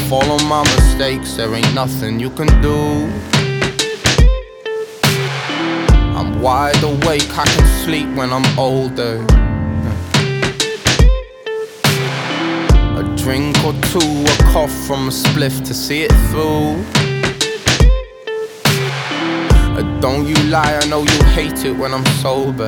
follow my mistakes, there ain't nothing you can do. I'm wide awake, I can sleep when I'm older. A drink or two, a cough from a spliff to see it through. Don't you lie, I know you hate it when I'm sober.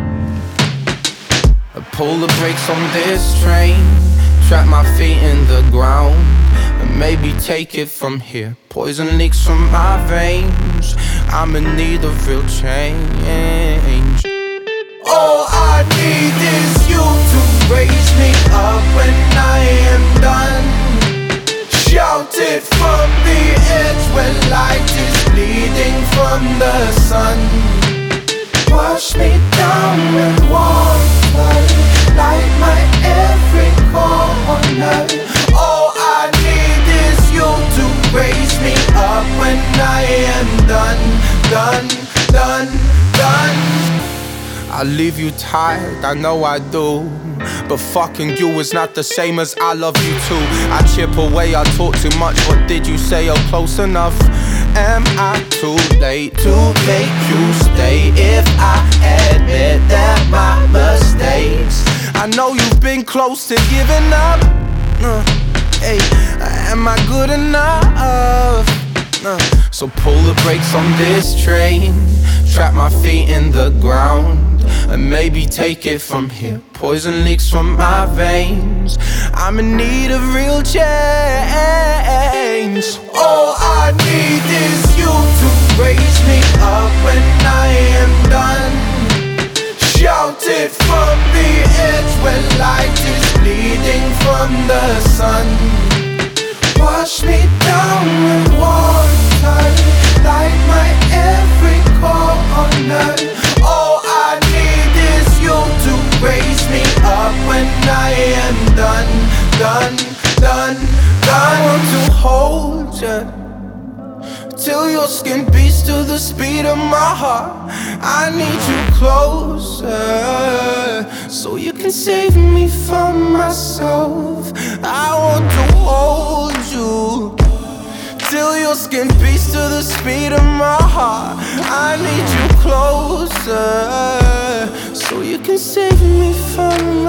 I pull the brakes on this train, trap my feet in the ground, and maybe take it from here. Poison leaks from my veins, I'm in need of real change. All I need is you to raise me up when I am done. Shout it from the edge when light is bleeding from the sun. Wash me down with water, light my every corner. All I need is you to raise me up when I am done. I leave you tired, I know I do, but fucking you is not the same as I love you too. I chip away, I talk too much, what did you say? You're close enough. Am I too late to make you stay? If I admit that my mistakes, I know you've been close to giving up. Hey, am I good enough? So pull the brakes on this train, trap my feet in the ground, and maybe take it from here. Poison leaks from my veins, I'm in need of real change. All I need is you to raise me up when I am done. Shout it from the edge when light is bleeding from the sun. Wash me down with water, light my every corner. All I need is you to raise me up when I am done. I want to hold you till your skin beats to the speed of my heart. I need you closer so you can save me from myself. I want to hold you till your skin beats to the speed of my heart. I need you closer so you can save me from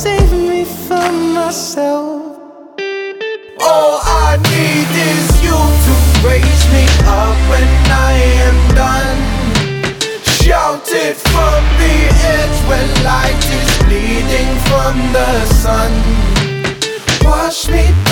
myself. All I need is you to raise me up when I am done. Shout it from the edge when light is bleeding from the sun. Wash me